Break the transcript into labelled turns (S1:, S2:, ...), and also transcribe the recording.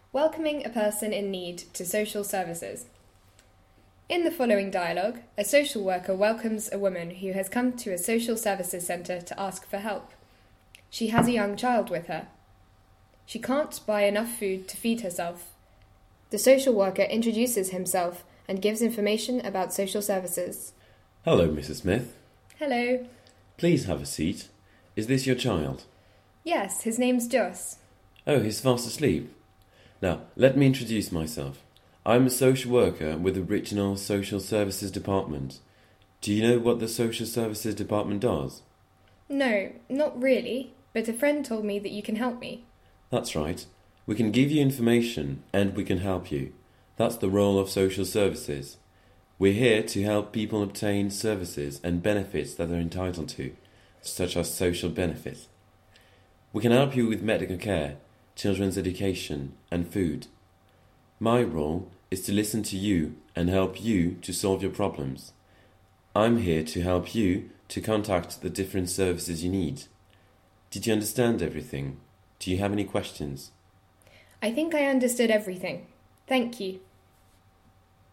S1: welcoming a person in need to social services. In the following dialogue, a social worker welcomes a woman who has come to a social services centre to ask for help. She has a young child with her. She can't buy enough food to feed herself. The social worker introduces himself and gives information about social services.
S2: Hello, Mrs. Smith.
S1: Hello.
S2: Please have a seat. Is this your child?
S1: Yes, his name's Joss.
S2: Oh, he's fast asleep. Now, let me introduce myself. I'm a social worker with the Regional Social Services Department. Do you know what the Social Services Department does?
S1: No, not really, but a friend told me that you can help me.
S2: That's right. We can give you information and we can help you. That's the role of social services. We're here to help people obtain services and benefits that they're entitled to, such as social benefits. We can help you with medical care, children's education, and food. My role is to listen to you and help you to solve your problems. I'm here to help you to contact the different services you need. Did you understand everything? Do you have any questions?
S1: I think I understood everything. Thank you.